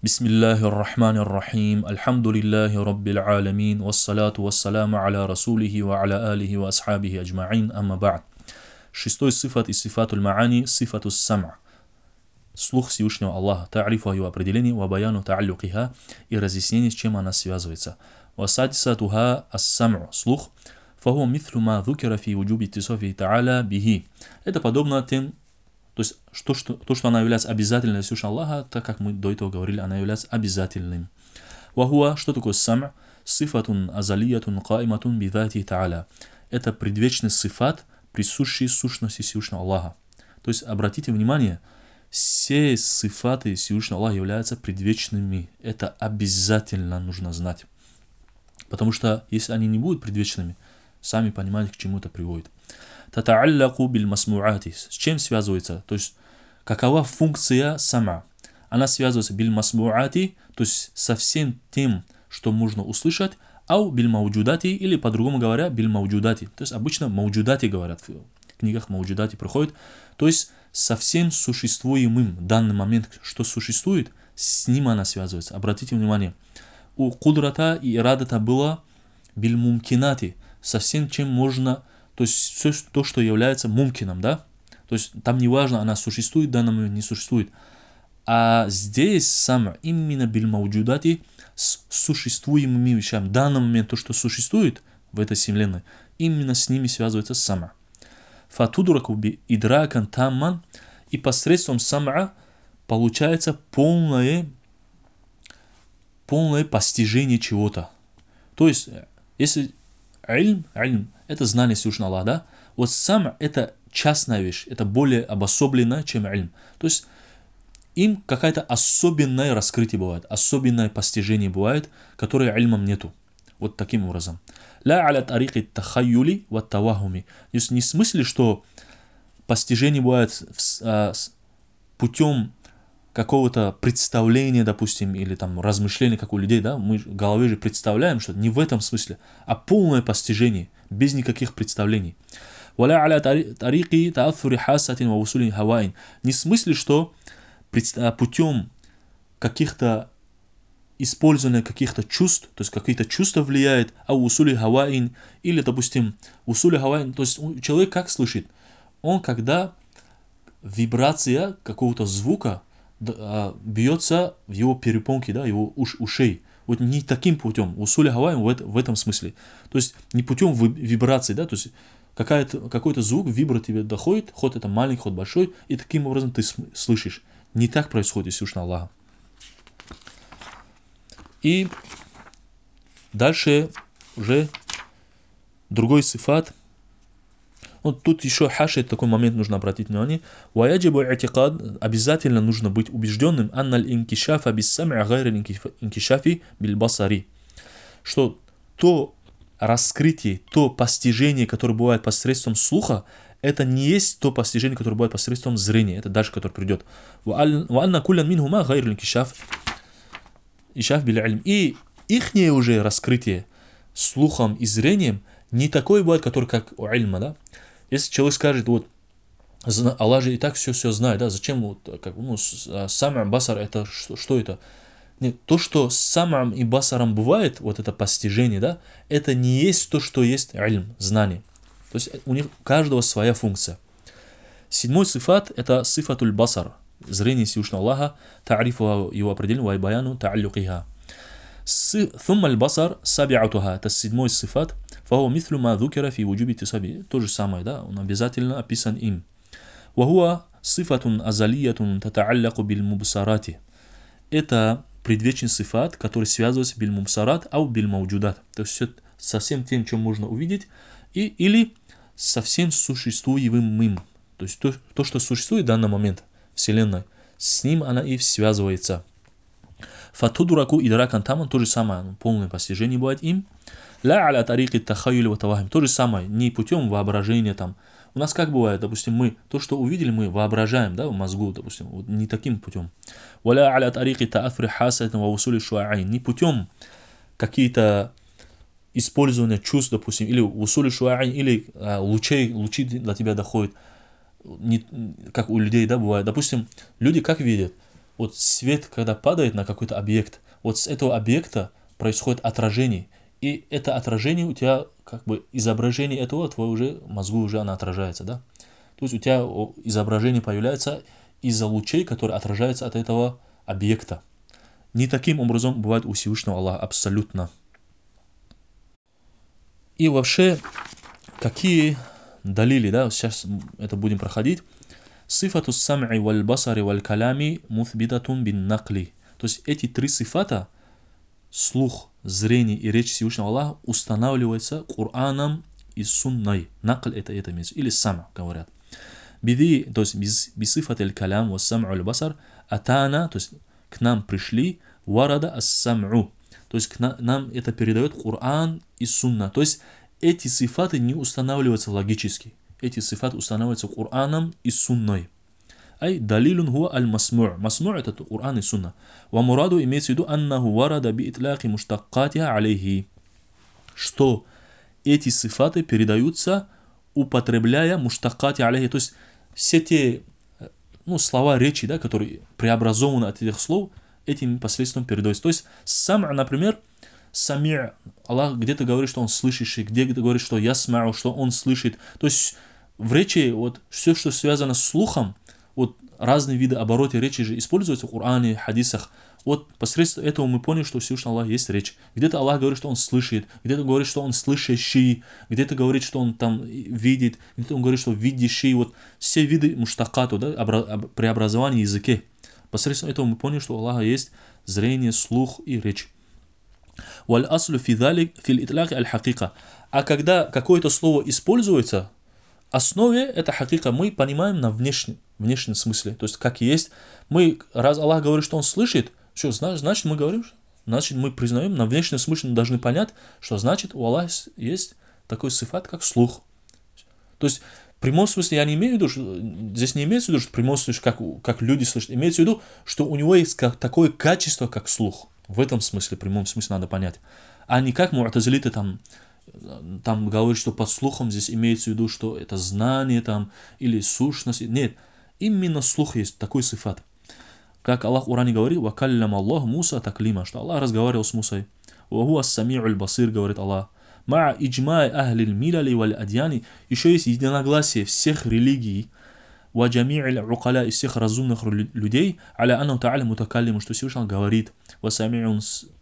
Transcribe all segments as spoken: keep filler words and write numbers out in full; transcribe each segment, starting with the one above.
Бисмиллахи р-Рахмани р-Рахим. Альхамдулиллахи Раббил Аламин. Вассалату вассаляму аля Расулихи ва аля алихи ва асхабихи аджма'ин. Амма ба'д. Шестой сифат из сифатуль ма'ани, сифату сам'. Слух Всевышнего Аллаха. Та'рифу его определение, ва баяну та'аллюкиха, и разъяснение, с чем она связывается. Ва садисатуха ас-сам'у. Слух. Фаху митhlю ма dhukира фи вуджуби иттисафи та'аля бихи. Это подобно тем, то есть что, что, то, что она является обязательной для Всевышнего Аллаха, так как мы до этого говорили, она является обязательным. Вахуа, что такое сам'? Сифатун азалиятун каиматун бидати та'аля. Это предвечный сифат, присущий сущности Всевышнего Аллаха. То есть обратите внимание, все сифаты Всевышнего Аллаха являются предвечными. Это обязательно нужно знать. Потому что если они не будут предвечными, сами понимаете, к чему это приводит. Тата'аллаку биль масму'ати. С чем связывается? То есть, какова функция сама? Она связывается биль масму'ати, то есть со всем тем, что можно услышать, ау биль мауджудати, или по-другому говоря, биль мауджудати. То есть, обычно мауджудати говорят, в книгах мауджудати проходит. То есть, со всем существуемым в данный момент, что существует, с ним она связывается. Обратите внимание, у кудрата и ирадата было биль мумкинати, со всем, чем можно. То есть все то, что является мумкином, да? То есть там не важно, она существует в данном моменте, не существует. А здесь сам именно биль мауджудати с существуемыми вещами. В данный момент то, что существует в этой вселенной, именно с ними связывается сама. Фатудраку би идракан тамман, и посредством сама получается полное, полное постижение чего-то. То есть, если ильм, ильм, это знание Всевышнего Аллаха, да? Вот сам это частная вещь, это более обособленная, чем ильм. То есть им какое-то особенное раскрытие бывает, особенное постижение бывает, которое ильмом нету. Вот таким образом. Ля аля тарики тахайюли ва тавахуми. То есть не в смысле, что постижение бывает а, путем какого-то представления, допустим, или там размышления, как у людей, да, мы в голове же представляем, что не в этом смысле, а полное постижение, без никаких представлений. Не в смысле, что путем каких-то использования каких-то чувств, то есть какие-то чувства влияют, а у усули хаваин, или, допустим, усули хаваин, то есть человек как слышит? Он, когда вибрация какого-то звука бьется в его перепонки, да, его уш, ушей. Вот не таким путем. Усули хаваим в, в этом смысле. То есть не путем вибрации, да, то есть какой-то звук, вибра тебе доходит, ход это маленький, ход большой, и таким образом ты слышишь. Не так происходит из Всевышнего Аллаха. И дальше уже другой сифат. Вот тут еще хаши, такой момент нужно обратить внимание. Ваяджибу и'тикад, обязательно нужно быть убежденным, анналь инкишафа бис сам'а гайр инкишафи биль басари. Что то раскрытие, то постижение, которое бывает посредством слуха, это не есть то постижение, которое бывает посредством зрения. Это дальше, которое придет. Ва анна куллян минхума гайр инкишаф ишаф биль ильм. И ихнее уже раскрытие слухом и зрением не такое бывает, которое как у ильма, да? Если человек скажет, вот, Аллах же и так все-все знает, да, зачем, вот, как, ну, сам'ам, басар, это что, что это? Нет, то, что с сам'ам и басаром бывает, вот это постижение, да, это не есть то, что есть ильм, знание. То есть у них у каждого своя функция. Седьмой сифат, это сифатуль басар, зрение Всевышнего Аллаха, та'рифу его определение, ва баяну та'аллюкиха. Thumma аль-басар саби'атуха, это седьмой сифат. Фаху митhlю ма dhukira фи вуджуби иттисаби. То же самое, да, он обязательно описан им. Вахуа сифатун азалиятун тата'алляку биль мубсарати. Это предвечный сифат, который связывается биль мубсарат, ау биль мауджудат. То есть со всем тем, чем можно увидеть, и, или со всем существуемым. То есть то, то, что существует в данный момент Вселенной, с ним она и связывается. Фатудураку идракан таман, то же самое, полное постижение бывает им. Ля аля тарики тахаюли ва тавахим, то же самое, не путем воображения там. У нас как бывает, допустим, мы то, что увидели, мы воображаем, да, в мозгу, допустим, вот не таким путем. Валя аля тарики таафри хасатин ва усули шуа'айн, не путем какие-то использования чувств, допустим, или усули шуа'айн, или а, лучей, лучи до тебя доходят, не, как у людей, да, бывает. Допустим, люди как видят? вот свет, когда падает на какой-то объект, вот с этого объекта происходит отражение. И это отражение у тебя, как бы изображение этого, твое уже мозгу уже оно отражается, да? То есть у тебя изображение появляется из-за лучей, которые отражаются от этого объекта. Не таким образом бывает у Всевышнего Аллаха абсолютно. И вообще, какие далили, да, сейчас это будем проходить. Сифату сам'и валь басари валь калями муthбитатун бин накли. То есть эти три сифата, слух, зрение и речь Всевышнего Аллаха, устанавливается Кораном и сунной. Накль это это имеется, или сам говорят. Биди, то есть бисифат аль-калям ва сам'у аль-басар, атана, то есть к нам пришли, варада ас-сам'у, то есть к нам это передает Коран и сунна. То есть эти сифаты не устанавливаются логически. Эти сифаты устанавливаются Кораном и сунной. Ай далилун хуа аль-масму'. Масму' это Коран и сунна. Ва мураду имеется в виду аннаху варада би итляхи муштаккатиха алейхи. Что эти сифаты передаются, употребляя муштаккати алейхи. То есть все те, ну, слова речи, да, которые преобразованы от этих слов, этим посредством передаются. То есть сам, например, сами' Аллах где-то говорит, что он слышащий, где-то говорит, что ясмау, что он слышит. То есть в речи вот все, что связано с слухом, вот разные виды обороты речи же используются в Коране, хадисах. Вот посредством этого мы поняли, что Всевышний Аллах есть речь. Где-то Аллах говорит, что он слышит, где-то говорит, что он слышащий, где-то говорит, что он там видит, где-то он говорит, что видящий. Вот все виды муштакату, да, преобразования в языке. Посредством этого мы поняли, что у Аллаха есть зрение, слух и речь. Валь аслу фи залик фил итляк аль хакика. А когда какое-то слово используется, основе это хакика мы понимаем на внешнем, внешнем смысле. То есть как есть. Мы, раз Аллах говорит, что он слышит, что значит мы говорим, значит мы признаем, на внешнем смысле мы должны понять, что значит у Аллаха есть такой сифат, как слух. То есть в прямом смысле я не имею в виду, что здесь не имеется в виду, что в прямом смысле, как, как люди слышат, имеется в виду, что у него есть как, такое качество, как слух. В этом смысле, в прямом смысле надо понять. А не как му'тазилиты там, там говорят, что под слухом здесь имеется в виду, что это знание там, или сущность. Нет, именно слух есть такой сифат. Как Аллах в Коране говорит, «Вакаллям Аллах Муса таклима», что Аллах разговаривал с Мусой. «Ваху ас-сами'у аль-басир», говорит Аллах. «Ма иджмай ахлил миляли валь адьяни». Еще есть единогласие всех религий, «Ва джами'ил укаля» и всех разумных людей, «Аля анну та'аля мутакаллиму», что Всевышний говорит, «Ва сами'ун»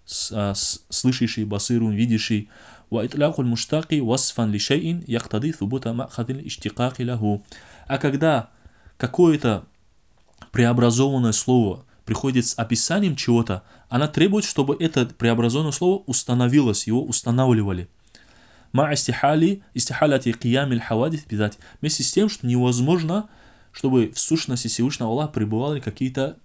слышащий, басирун видящий, «Ва итлякуль муштаки васфан ли шейин яхтади thубута махадил иштикаки лаху». А когда какое-то преобразованное слово приходит с описанием чего-то, она требует, чтобы это преобразованное слово установилось, его устанавливали. Ма истихали, истихаляти киямиль хавадит бидать. Вместе с тем, что невозможно, чтобы в сущности Всевышнего Аллаха пребывали какие-то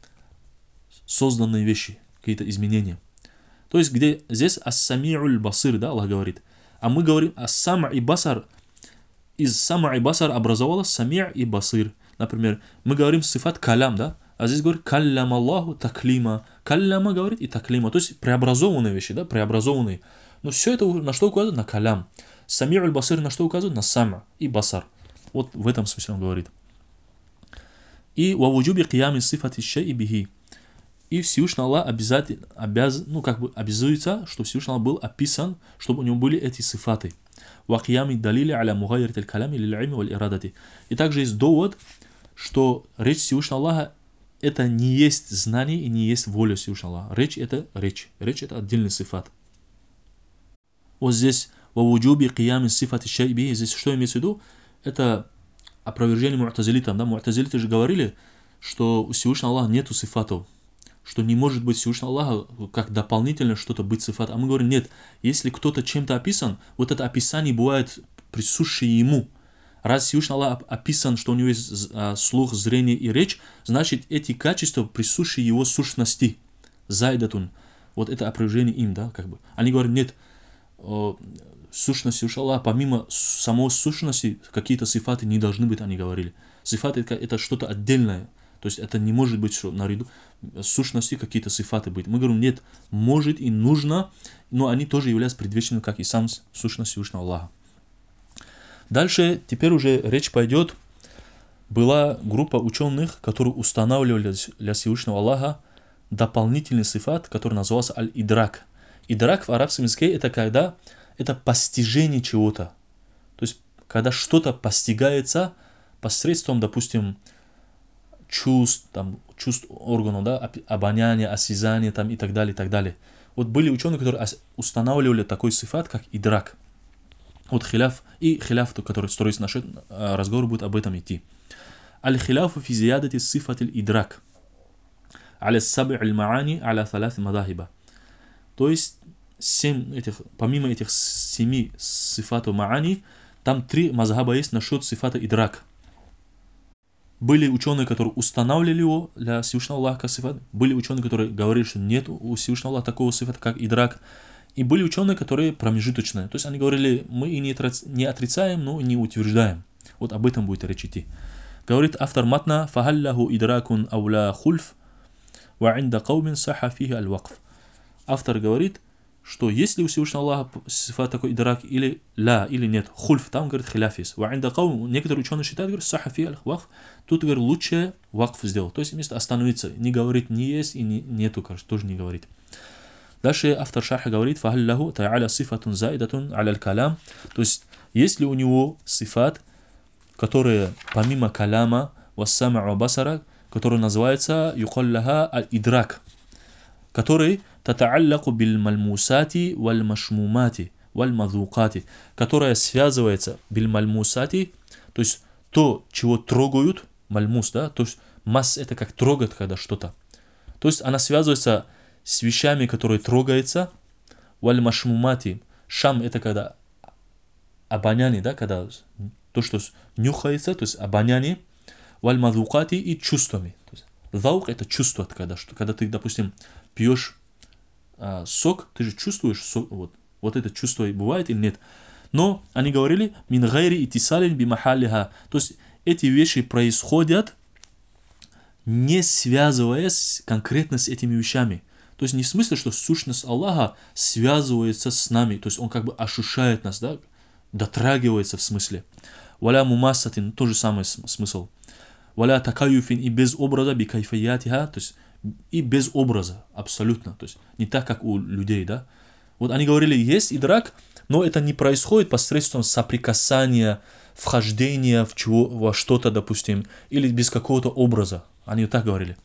созданные вещи, какие-то изменения. То есть, где здесь ас-сами'уль басир, да, Аллах говорит. А мы говорим ас-сам' и басар. Из сам' и басар образовалось сами' и басир. Например, мы говорим сифат калям, да? А здесь говорит каллям Аллаху таклима. Калляма говорит и таклима. То есть преобразованные вещи, да? Преобразованные. Но все это на что указывает? На калям. Сами'уль басир на что указывает? На сам' и басар. Вот в этом смысле он говорит. И вавуджуби киями сифати шай'i бихи. И Всевышний Аллах обязательно, обяз, ну, как бы обязуется, что Всевышний Аллах был описан, чтобы у него были эти сифаты. Вакиями далили аля мугайрит аль-калями лил'ильми валь-ирадати. И также есть довод, что речь Всевышнего Аллаха это не есть знание и не есть воля Всевышнего Аллаха. Речь это речь. Речь это отдельный сифат. Вот здесь вавуджуби киями сифати шай'i бихи. Здесь что имеется в виду? Это опровержение му'тазилитам. Да? Му'тазилиты же говорили, что у Всевышнего Аллаха нету сифатов. Что не может быть Всевышнего Аллаха как дополнительно что-то быть сифат. А мы говорим, нет, если кто-то чем-то описан, вот это описание бывает присущее ему. Раз Всевышний Аллах описан, что у него есть слух, зрение и речь, значит эти качества присущие его сущности. Зайдатун. Вот это опровержение им, да, как бы. Они говорят, нет, сущность Всевышнего Аллаха, помимо самой сущности, какие-то сифаты не должны быть, они говорили. Сифаты это, это что-то отдельное. То есть это не может быть, что наряду с сущностью какие-то сифаты быть. Мы говорим, нет, может и нужно, но они тоже являются предвечными, как и сам сущность Всевышнего Аллаха. Дальше, теперь уже речь пойдет была группа ученых, которые устанавливали для Всевышнего Аллаха дополнительный сифат, который назывался аль-идрак. Идрак в арабском языке это когда это постижение чего-то. То есть, когда что-то постигается посредством, допустим, чувств, там, чувств органов, да, обоняния, осязания там, и так далее, и так далее. Вот были ученые, которые устанавливали такой сифат, как идрак. Вот хиляф и хиляф, который строится наш разговор, будет об этом идти. Аль-хиляфу фи зиядати сифатиль идрак. Аля саб'и аль-маани аля салафи мадахиба. То есть, семь этих, помимо этих семи сифатов маани, там три мазхаба есть насчет сифата идрак. Были ученые, которые устанавливали его для Всевышнего Аллаха как сифат. Были ученые, которые говорили, что нет у Всевышнего Аллаха такого сифата, как идрак. И были ученые, которые промежуточные. То есть они говорили, мы и не, не отрицаем, но и не утверждаем. Вот об этом будет речь идти. Говорит автор матна, «Фахаллаху идракун аула хульф, ва инда каумин саха фихи аль-вакф». Автор говорит, что если у Всевышнего Аллаха сифат такой идрак или ля, или нет, хульф, там, говорит, хиляфис. Ва инда каум, некоторые ученые считают, говорят, саха фихи аль-вакф, тут, говорит, лучше вакф сделал. То есть вместо остановиться, не говорить не есть и не, нету, кажется, тоже не говорить. Дальше автор шарха говорит, «Фахаллаху та'аля сифатун заидатун аля калям». То есть, если у него сифат, который помимо каляма, вассама ва басара, который называется юкаллаха аль-идрак, который тата'аллаку бил мальмусати валь машмумати валь мадзукати, которая связывается бил мальмусати, то есть то, чего трогают, мальмус, да, то есть масс это как трогать, когда что-то. То есть она связывается с вещами, которые трогаются, валь машмумати. Шам это когда обоняние, да, когда то, что нюхается, то есть обоняние, валь мадзукати и чувствами. То есть заук это чувство, когда, что, когда ты, допустим, пьешь а, сок, ты же чувствуешь сок, вот, вот это чувство бывает или нет. Но они говорили, мин гайри итисалин бимахалиха, то есть эти вещи происходят, не связываясь конкретно с этими вещами. То есть не в смысле, что сущность Аллаха связывается с нами, то есть он как бы ощущает нас, да, дотрагивается в смысле. Валя мумассатин, тот же самый смысл. Валя такаюфин, и без образа, бикайфаятиха, то есть и без образа, абсолютно, то есть не так, как у людей, да. Вот они говорили, есть идрак, но это не происходит посредством соприкасания, вхождения в чего, во что-то, допустим, или без какого-то образа. Они так говорили.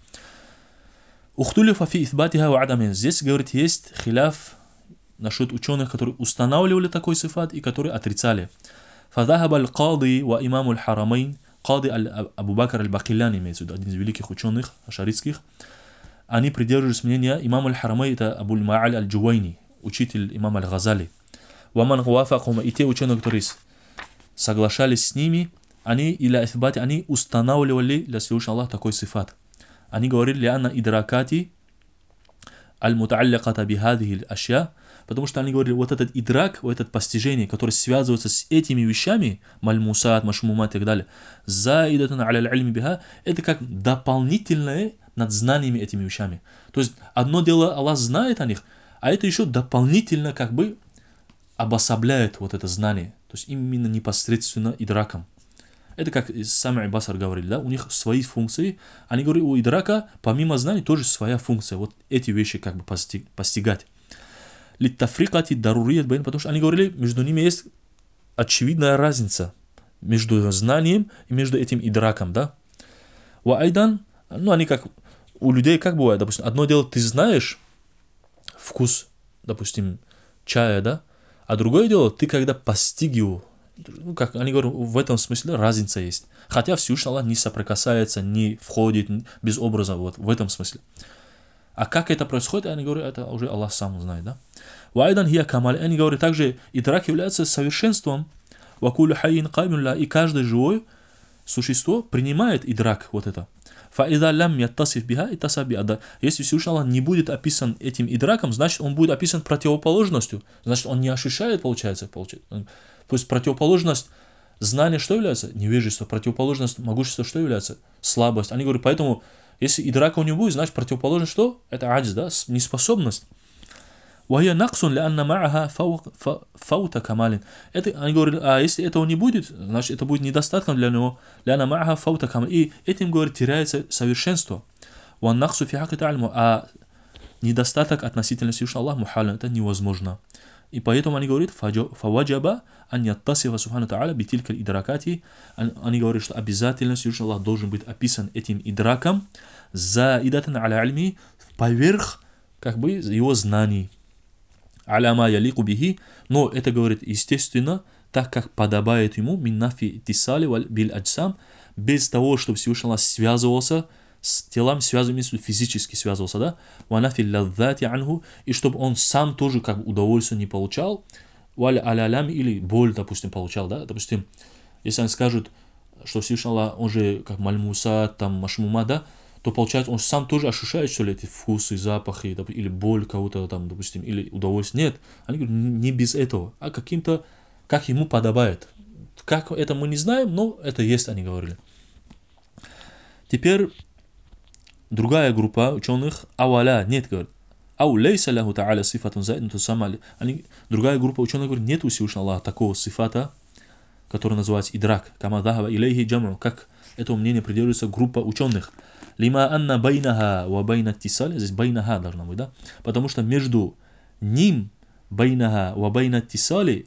Ухтулифа фи исбатиха ва адамин. Здесь, говорит, есть хиляф насчет ученых, которые устанавливали такой сифат и которые отрицали. Фадахаба аль-Кади ва имаму аль-Харамейн, Кади Абу Бакр аль-Бакилляни, имеется в виду, один из великих ученых ашаритских, они придерживались мнения имама аль-Харамейн, это Абу аль-Ма'аль аль-Джувайни, учитель имама аль-Газали. Ваман гуафакума, и те ученые, которые соглашались с ними, они, иля исбати, они устанавливали для Всевышнего Аллаха такой сифат. Они говорили, лианна идракати аль-мутаалляката бихадихи ашья, потому что они говорили, вот этот идрак, вот это постижение, которое связывается с этими вещами, мальмусат, машмумат и так далее, заидатун аля аль-ильми биха, это как дополнительное над знаниями этими вещами. То есть одно дело Аллах знает о них, а это еще дополнительно как бы обособляет вот это знание. То есть именно непосредственно идраком. Это как сами Басар говорили, да, у них свои функции. Они говорят, у идрака помимо знаний тоже своя функция. Вот эти вещи как бы постиг, постигать. Литтафрикати дарурият байн, потому что они говорили, между ними есть очевидная разница между знанием и между этим идраком, да. Ва айдан, ну они как, у людей как бывает, допустим, одно дело ты знаешь вкус, допустим, чая, да, а другое дело ты когда постиг его. Ну, как они говорят, в этом смысле разница есть. Хотя Всевышний Аллах не соприкасается, не входит без образа, вот в этом смысле. А как это происходит, они говорят, это уже Аллах сам знает, да? Вайдан хия камаль, они говорят, также идрак является совершенством. Вакулю хайин каймилля, и каждое живое существо принимает идрак, вот это. Фаида лям яттасиф биха и тасаби ада. Если Всевышний Аллах не будет описан этим идраком, значит он будет описан противоположностью. Значит он не ощущает, получается, получается. То есть противоположность знания что является? Невежество. Противоположность могущества что является? Слабость. Они говорят, поэтому, если идрака у него будет, значит противоположность что? Это адж, да? Неспособность. وهي نقص لأن معها فوق فوت كمال. Это, они говорят, а если этого не будет, значит это будет недостатком для него. لأن معها فوت كمال. И этим, говорит, теряется совершенство. والنقص في حق تعالى. А недостаток относительно Всевышнего Аллаха мухален, это невозможно. И поэтому они говорят, فَوَجَبَ أَنْ يَتَّصِفَ سُبْحَانَهُ وَتَعَالَى بِتِلْكَ الْإِدْرَاكَاتِ. Они говорят, что обязательно Всевышний Аллах должен быть описан этим идраком, زَائِدَةً عَلَى عِلْمِهِ, поверх, как бы, его знаний. عَلَى مَا يَلِيقُ بِهِ. Но это, говорит, естественно, так как подобает ему, مِنْ نَفِي اتصال بِالْأَجْسَامِ, без того, чтобы Всевышний Аллах связывался с телом, связывался, физически связывался, да, وَنَفِي اللَّذَّاتِ عَنْهُ, и чтобы он сам тоже как бы удовольствие не получал, وَالْ أَلَالَامِ, или боль, допустим, получал, да, допустим, если они скажут, что Всевышний Аллах, он же как мальмуса, там, машмума, да, то получается, он сам тоже ощущает, что ли, эти вкусы, запахи, или боль кого-то там, допустим, или удовольствие. Нет, они говорят, не без этого, а каким-то, как ему подобает. Как это мы не знаем, но это есть, они говорили. Теперь другая группа ученых, аваля, нет, говорит, ау лейса ляху та'аля сифатун заиднуту самали. Другая группа ученых говорит, нет у Всевышнего Аллаха такого сифата, который называется идрак, кама дахава илейхи джам'у, как это мнение придерживается группа ученых. Лима анна байнаха ва байна тисали, здесь байнаха должна быть, да? Потому что между ним, байнаха ва байна тисали,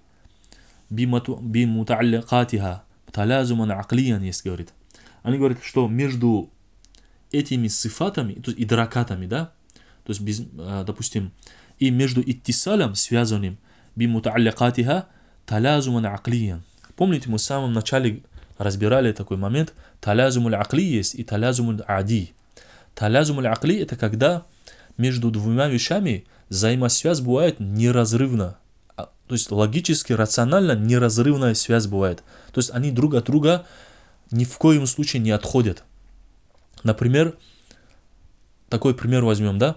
бимута'алликатиха, талазуман аклиян, есть, говорит. Они говорят, что между этими сифатами, то есть идракатами, да, то есть, без, допустим, и между иттисалем, связанным, бимута'алликатиха, талазуман аклиян. Помните, мы в самом начале разбирали такой момент, талязумуль акли есть и талязумуль ади. Талязумуль акли это когда между двумя вещами взаимосвязь бывает неразрывна. То есть логически, рационально неразрывная связь бывает. То есть они друг от друга ни в коем случае не отходят. Например, такой пример возьмем, да?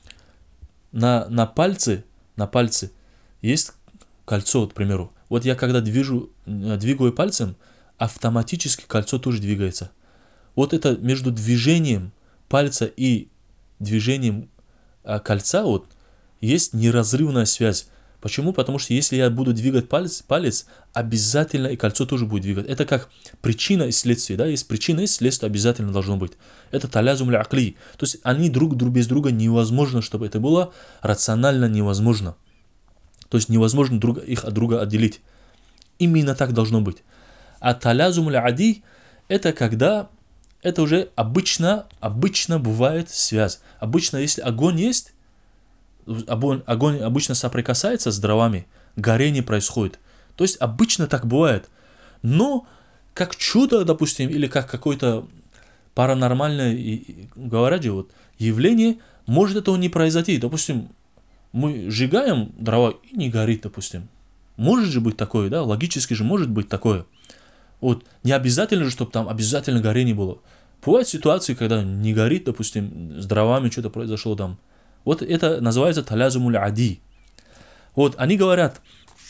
На, на пальце, на пальце есть кольцо, вот, к примеру. Вот я когда движу, двигаю пальцем, автоматически кольцо тоже двигается. Вот это между движением пальца и движением кольца вот, есть неразрывная связь. Почему? Потому что если я буду двигать палец, палец, обязательно и кольцо тоже будет двигать. Это как причина и следствие. Да? Есть причина и следствие, обязательно должно быть. Это талязум ля акли. То есть они друг, друг без друга невозможно, чтобы это было рационально невозможно. То есть невозможно друг, их от друга отделить. Именно так должно быть. А талязум ля ади это когда это уже обычно, обычно бывает связь. Обычно, если огонь есть, Огонь, огонь обычно соприкасается с дровами, горение происходит. То есть обычно так бывает. Но как чудо, допустим, или как какое-то паранормальное, говорят же, вот, явление, может этого не произойти. Допустим, мы сжигаем дрова и не горит, допустим. Может же быть такое, да, логически же может быть такое. Вот, не обязательно же, чтобы там обязательно горение было. Бывают ситуации, когда не горит, допустим, с дровами что-то произошло там. Вот это называется талязумуль ади. Вот они говорят,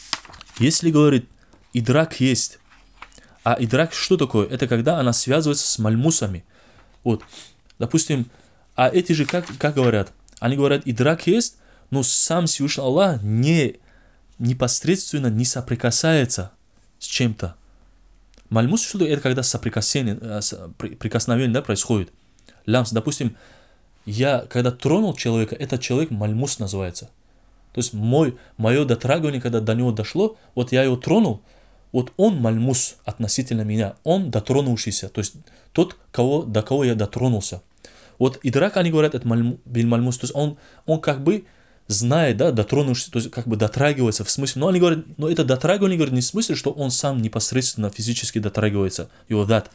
если, говорит, идрак есть, а идрак что такое? Это когда она связывается с мальмусами. Вот, допустим, а эти же как, как говорят? Они говорят, идрак есть, но сам Всевышний Аллах не, непосредственно не соприкасается с чем-то. Мальмус что это когда соприкосновение, прикосновение, да, происходит. Лямс, допустим, я, когда тронул человека, этот человек мальмус называется. То есть мой, мое дотрагивание, когда до него дошло, вот я его тронул, вот он мальмус относительно меня, он дотронувшийся, то есть тот, кого, до кого я дотронулся. Вот идрак, они говорят, это биль мальмус, то есть он, он как бы знает, да, дотронувшийся, то есть как бы дотрагивается в смысле, но они говорят, но это дотрагивание, говорят, не в смысле, что он сам непосредственно физически дотрагивается, его дат.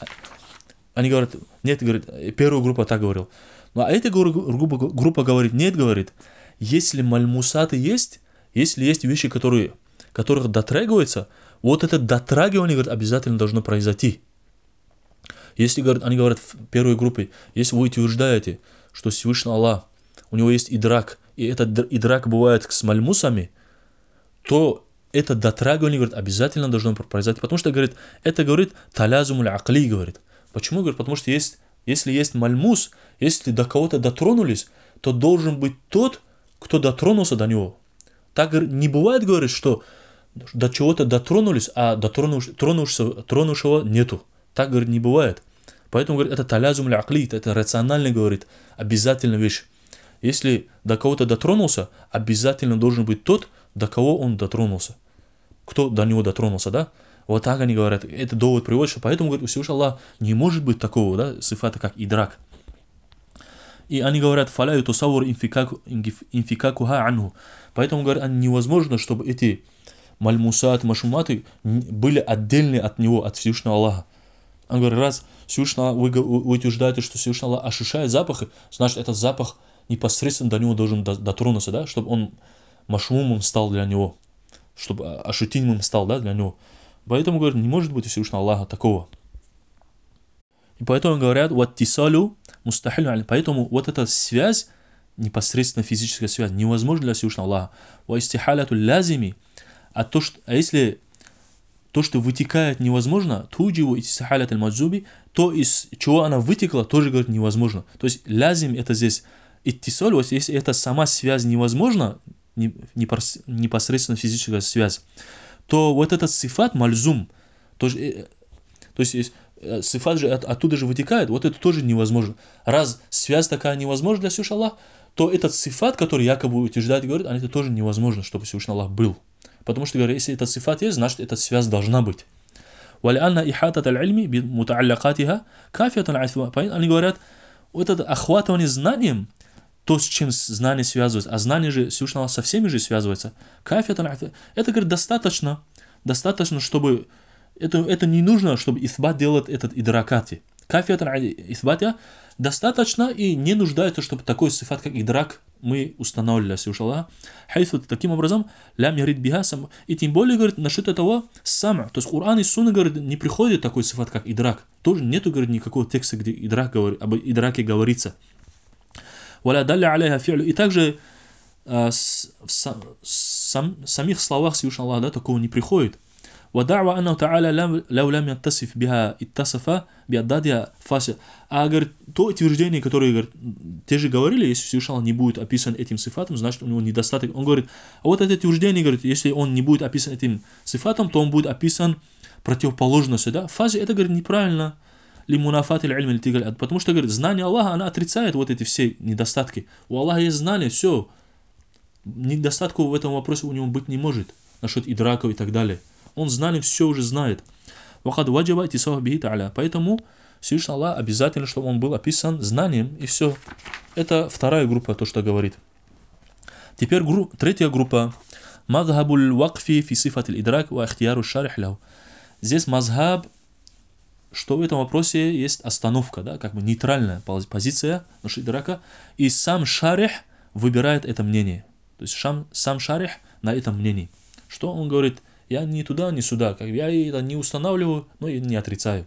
Они говорят, нет, говорит, первая группа так говорила. Ну, а эта группа, группа говорит, нет, говорит, если мальмусаты есть, если есть вещи, которые, которых дотрагиваются, вот это дотрагивание, говорит, обязательно должно произойти. Если, говорит, они говорят в первой группе, если вы утверждаете, что Всевышний Аллах, у него есть идрак, и этот идрак бывает с мальмусами, то это дотрагивание, говорит, обязательно должно произойти. Потому что, говорит, это, говорит, талязумуль акли, говорит. Почему, говорит, потому что есть, если есть мальмус, если до кого-то дотронулись, то должен быть тот, кто дотронулся до него. Так не бывает, говорит, что до чего-то дотронулись, а дотронувшего тронувшего нету. Так, говорит, не бывает. Поэтому, говорит, это талязум ля-акли, это рационально, говорит, обязательная вещь. Если до кого-то дотронулся, обязательно должен быть тот, до кого он дотронулся. Кто до него дотронулся, да? Вот так они говорят. Это довод приводит, что поэтому, говорит, у Всевышнего Аллаха не может быть такого, да, сифата, как идрак. И они говорят, фаля тусаввур инфикакуха анху. Поэтому, говорят, невозможно, чтобы эти мальмусат, машуматы были отдельны от него, от Всевышнего Аллаха. Он говорит, раз Всевышний Аллах, вы, вы утверждаете, что Всевышний Аллах ощущает запахи, значит, этот запах непосредственно до него должен дотронуться, да, чтобы он машумом стал для него, чтобы ощутимым стал, да, для него. Поэтому, говорит, не может быть у Всевышнего Аллаха такого. И поэтому говорят, вот тисалю мустахилю, поэтому вот эта связь, непосредственно физическая связь, невозможна для Всевышнего Аллаха. Ва истихаляту лязими, а то, что, а если то, что вытекает, невозможно, тудживу истихалят аль-маджуби, то, из чего она вытекла, тоже, говорит, невозможно. То есть лязим это здесь иттисаль, если эта сама связь невозможна, непосредственно физическая связь, то вот этот сифат мальзум, то, то есть сифат же от, оттуда же вытекает, вот это тоже невозможно. Раз связь такая невозможна для Всевышнего Аллаха, то этот сифат, который якобы утверждает, говорит, а это тоже невозможно, чтобы Всевышний Аллах был. Потому что, говорят, если этот сифат есть, значит, эта связь должна быть. Они говорят, вот это охватывание знанием, то, с чем знание связывается, а знание же Всевышнего со всеми же связывается. Это, говорит, достаточно, достаточно, чтобы, это, это не нужно, чтобы исбат делать этот идракати. Кафиатан исбатя достаточно и не нуждается, чтобы такой сифат, как идрак, мы устанавливали для Всевышнего Аллаха. Хайфу таким образом, лям ярид биха сам. И тем более, говорит, насчет этого сама. То есть Коран и Сунна, говорит, не приходит такой сифат, как идрак. Тоже нету, говорит, никакого текста, где идрак говорит, об идраке говорится. И также э, с, в сам, самих словах Всевышнего Аллаха, да, такого не приходит. ودعوى أنه تعالى لو لم يتصف بها اتصف بأضدادها فاسد. А, говорит, то утверждение, которое, говорит, те же говорили, если Всевышний Аллах не будет описан этим сифатом, значит, у него недостаток. Он говорит, а вот это утверждение, говорит, если он не будет описан этим сифатом, то он будет описан противоположностью, да? Фазе это, говорит, неправильно. Потому что, говорит, знание Аллаха, она отрицает вот эти все недостатки. У Аллаха есть знание, все. Недостатков в этом вопросе у него быть не может. Насчет идраков и так далее. Он знанием все уже знает. Поэтому Всевышний Аллах обязательно, чтобы он был описан знанием, и все. Это вторая группа, то, что говорит. Теперь групп, третья группа. Мазхабуль вакфи фи сифатиль идрак ва ихтияру шарих лаху. Здесь мазхаб, что в этом вопросе есть остановка, да, как бы нейтральная позиция нашего идрака, и сам шарих выбирает это мнение. То есть сам, сам шарих на этом мнении. Что он говорит? Я ни туда, ни сюда. Как я это не устанавливаю, но и не отрицаю.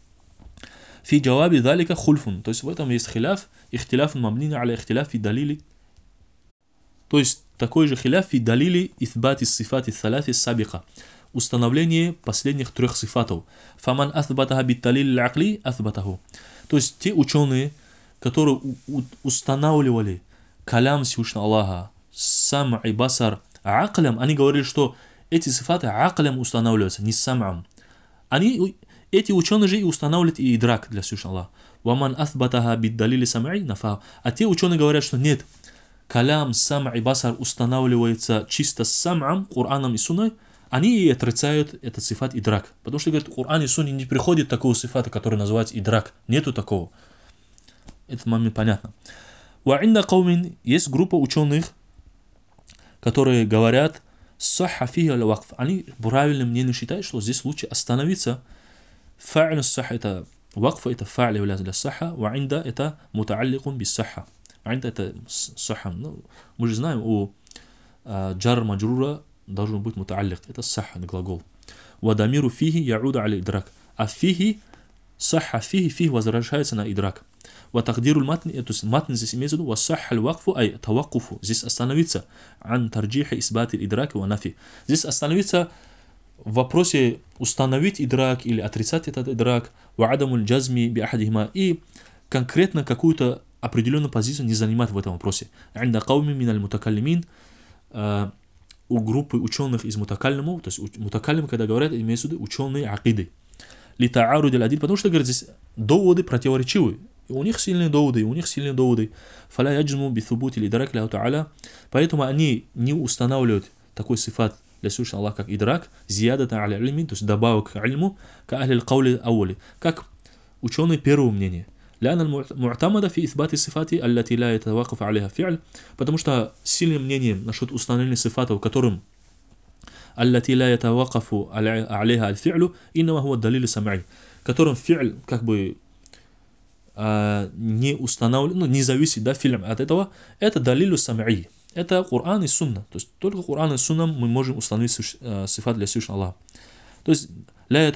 Фи джаваби далика хульфун. То есть в этом есть хиляф. Ихтиляфун мабнина аля ихтиляф фи далили. То есть такой же хиляф фи далили исбати сифати саляфи сабика. Установление последних трех сифатов. Фаман асбатаха битталили акли асбатаху. То есть те ученые, которые устанавливали калям Всевышнего Аллаха, сам и басар, аклям, они говорили, что эти сифаты аклям устанавливаются, не самам. Они, эти ученые же и устанавливают и идрак для Всевышнего Аллаха. Ваман асбатаха биддалили самаи нафа. А те ученые говорят, что нет, калям, сам и басар устанавливается чисто с самам, Кораном и Сунной, они и отрицают этот сифат идрак. Потому что, говорят, в Коране и Сунне не приходит такого сифата, который называется идрак. Нету такого. Этот момент понятно. Ва'инда каумин, есть группа ученых, которые говорят, сахха фиха аль-вакф. Они правильным мнением считают, что здесь лучше остановиться. Фа'лю сахха это вакф, это фа'ля является для сахха, ва'инда это мутаалликун бис сахха. Ва'инда это сахха. Ну, мы же знаем, у джар маджрура должен быть мутааллик. Это сахха, глагол. Вадамиру фихи яуда аля идрак. А фихи, сахха фихи, фихи возвращается на идрак. وتقدير المتن, то есть матн здесь имеется в виду وصح الوقف أي توقف, здесь остановиться عن ترجيح إثبات الإدراك ونفي. Здесь остановиться в вопросе установить идрак или отрицать этот идрак وعدم الجزم بأحدهما, и конкретно какую-то определенную позицию не занимать в этом вопросе. عند قوم من المتكلمين, у группы ученых из мутакаллиму, то есть мутакаллим, когда говорят, имеется в виду ученые акиды. لتعارض الأدلة, потому что, говорят, здесь доводы противоречивые. И у них сильные доводы, и у них сильные доводы. فلا يجزم بثبوت الإدراك له تعالى, поэтому они не устанавливают такой сифат для Всевышнего Аллаха, как идрак, зиядата аля ильми, то есть добавок к ильму, ка ахли аль-каули аули, как ученые первого мнения. لأن المعتمد في إثبات الصفات التي لا يتوقف عليها فعل, потому что сильным мнением насчет установления сифатов, которым التي لا يتوقف عليها الفعل إنما هو الدليل السمعي, которым фи'ль как бы а, не устанавливает, ну, не зависит, да, фильм от этого, это далилю сам'и, это Коран и Сунна. То есть только Коран и Сунна мы можем установить сифат для Всевышнего Аллаха. То есть لا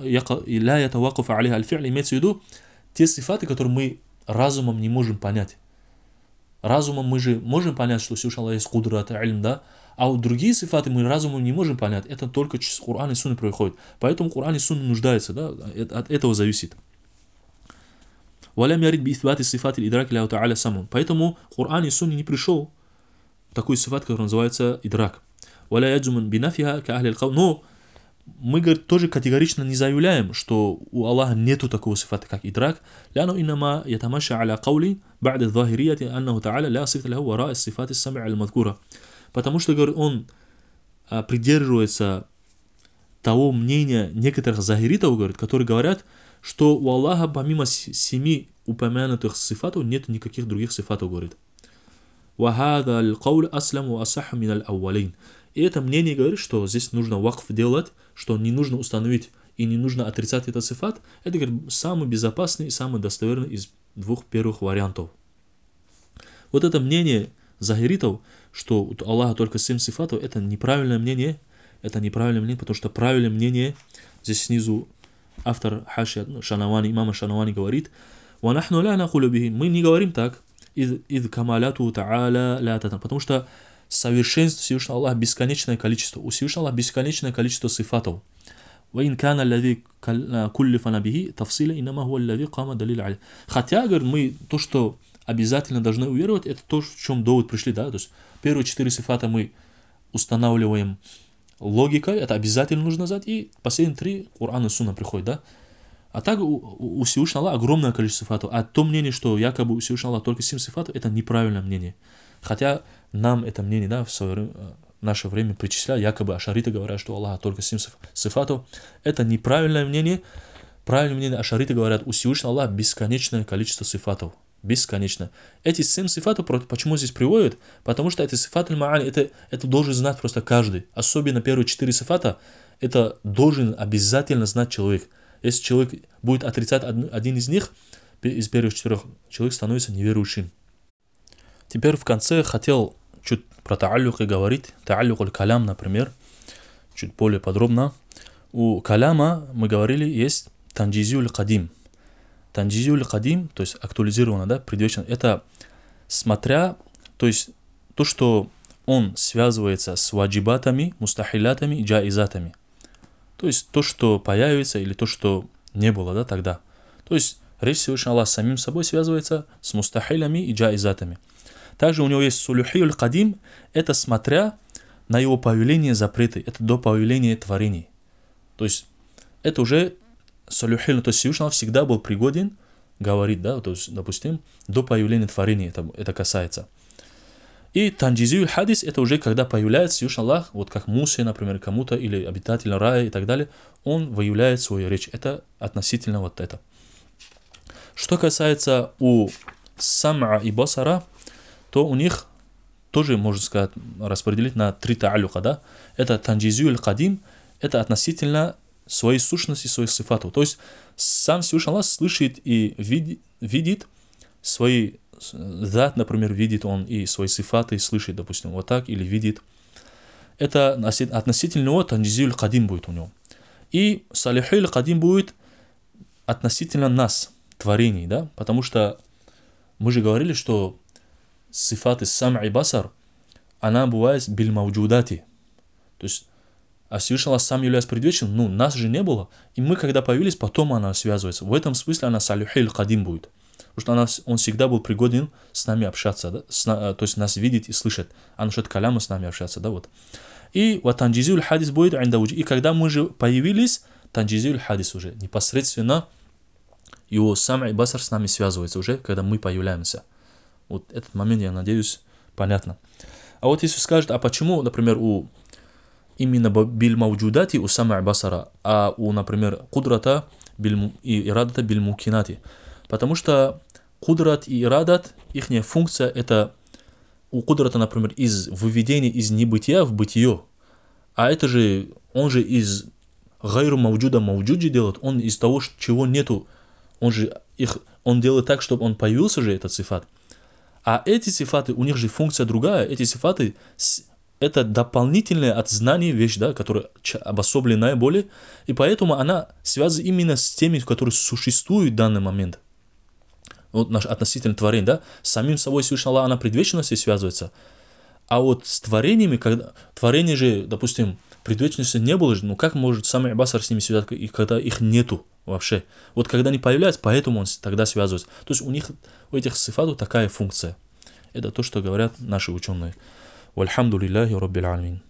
يتوقف عليها الفعل, имеется в виду те сифаты, которые мы разумом не можем понять. Разумом мы же можем понять, что Всевышний Аллах есть кудрат, ильм, да, а вот другие сифаты мы разумом не можем понять. Это только через Коран и Сунна происходит. Поэтому Коран и Сунна нуждаются, да, от этого зависит. وَلَمْ يَرِدْ بِإِثْبَاتِ الصِّفَاتِ الْإِدْرَاكِ لَهُ تَعَالَى سَمٌ. Поэтому Коран и Сунна не пришел такой сифат, который называется идрак. وَلَا يَجْزُمٌ بِنَفْيِهَا كَأَهْلِ الْقَوْلِ. Но мы, говорит, тоже категорично не заявляем, что у Аллаха нету такого сифата, как идрак. لأنه إنما يتمشى على قول بعد الظاهرية أنه تعالى لا صفة له وراء الصفات السمع المذكورة. Потому что, говорит, он придерживается того мнения некоторых захиритов, говорит, которые говорят, что у Аллаха помимо семи упомянутых сифатов нет никаких других сифатов, говорит. وهذا القول أسلم وأصح من الأولين. И это мнение говорит, что здесь нужно вакф делать, что не нужно установить и не нужно отрицать этот сифат. Это, говорит, самый безопасный и самый достоверный из двух первых вариантов. Вот это мнение захиритов, что у Аллаха только семь сифатов, это неправильное мнение. Это неправильное мнение, потому что правильное мнение, здесь снизу автор Хаши Шанавани, имама Шанавани говорит, وَنَحْنُ لَا نَقُولُ بِهِ, мы не говорим так, إِذْ كَمَالَاتُهُ تَعَالَى لَا تَتَنْ, потому что совершенство Всевышнего Аллаха бесконечное количество. У Всевышнего Аллаха бесконечное количество сифатов. وَإِنْ كَانَ الَّذِي كُلِّفَنَا بِهِ تَفْصِيلًا إِنَّمَا هُوَ الَّذِي قَامَ دَلِيلٌ عَلَيْهِ. Хотя, говорит, мы то, что обязательно должны уверовать, это то, в чем довод пришли, да, то есть первые четыре сифата мы устанавливаем логикой, это обязательно нужно знать, и последние три Коран и Сунна приходят, да. А так у, у Всевышнего Аллаха огромное количество сифатов. А то мнение, что якобы у Всевышнего Аллаха только семь сифатов, это неправильное мнение. Хотя нам это мнение, да, в свое, наше время причисляют, якобы ашариты говорят, что у Аллаха только семь сифатов. Это неправильное мнение. Правильное мнение ашариты говорят, у Всевышнего Аллаха бесконечное количество сифатов. Бесконечно. Эти семь сифатов, почему здесь приводят? Потому что это сифат аль-ма'ани, это, это должен знать просто каждый. Особенно первые четыре сифата, это должен обязательно знать человек. Если человек будет отрицать один из них, из первых четырех, человек становится неверующим. Теперь в конце хотел чуть про тааллюк и говорить. Тааллюк аль-калям, например, чуть более подробно. У каляма, мы говорили, есть танджизю аль-кадим. Танджизю аль-кадим, то есть актуализировано, да, предвечно. Это смотря, то есть то, что он связывается с ваджибатами, мустахилятами и джаизатами. То есть то, что появится, или то, что не было, да, тогда. То есть речь Всевышнего Аллаха с самим собой связывается с мустахилями и джаизатами. Также у него есть сулюхи аль-кадим, это смотря на его появление запреты, это до появления творений. То есть это уже сулюхи, то есть Всевышний Аллах всегда был пригоден говорить, да, то есть, допустим, до появления творений это, это касается. И танджизию хадис, это уже когда появляется Всевышний Аллах, вот как Мусе, например, кому-то, или обитатель рая и так далее, он выявляет свою речь. Это относительно вот это. Что касается у сам'a и басара, то у них тоже, можно сказать, распределить на три таалюка, да. Это танджизию аль-кадим, это относительно своей сущности, своих сифатов. То есть сам Всевышний Аллах слышит и видит, видит свои зат, например, видит он и свои сифаты, слышит, допустим, вот так, или видит. Это относительно него танджизию аль-кадим будет у него. И салиху аль-кадим будет относительно нас, творений, да, потому что мы же говорили, что сифаты сам и басар, она бывает биль мавджудати. То есть, а Всевышний Аллах сам является предвечным, ну, нас же не было, и мы, когда появились, потом она связывается. В этом смысле она салиху аль-кадим будет. потому что она, он всегда был пригоден с нами общаться, да? с, то есть нас видеть и слышать, а насчет каляма с нами общаться, да, вот. И вот танджизиль хадис будет, и когда мы же появились, танджизиль хадис уже непосредственно его сам и басар с нами связывается уже, когда мы появляемся. Вот этот момент, я надеюсь, понятно. А вот если скажут, а почему, например, у именно биль мауджудати у сама басара, а у, например, кудрата и ирадата биль мукинати? Потому что кудрат и ирадат, их функция это у кудрата, например, из выведения из небытия в бытие. А это же, он же из гайру мауджуда мауджуджи делает, он из того, чего нету, он же их, он делает так, чтобы он появился же, этот сифат. А эти сифаты, у них же функция другая, эти сифаты, это дополнительная от знаний вещь, да, которая обособленная более, и поэтому она связана именно с теми, которые существуют в данный момент. Вот наш относительно творения, да, с самим собой Всевышний Аллах, она предвечности связывается. А вот с творениями, когда творение же, допустим, предвечности не было же, ну как может самый басар с ними связаться, и когда их нету вообще? Вот когда они появляются, поэтому он тогда связывается. То есть у них, у этих сифатов такая функция. Это то, что говорят наши ученые. Вальхамду лилляхи раббил аламин.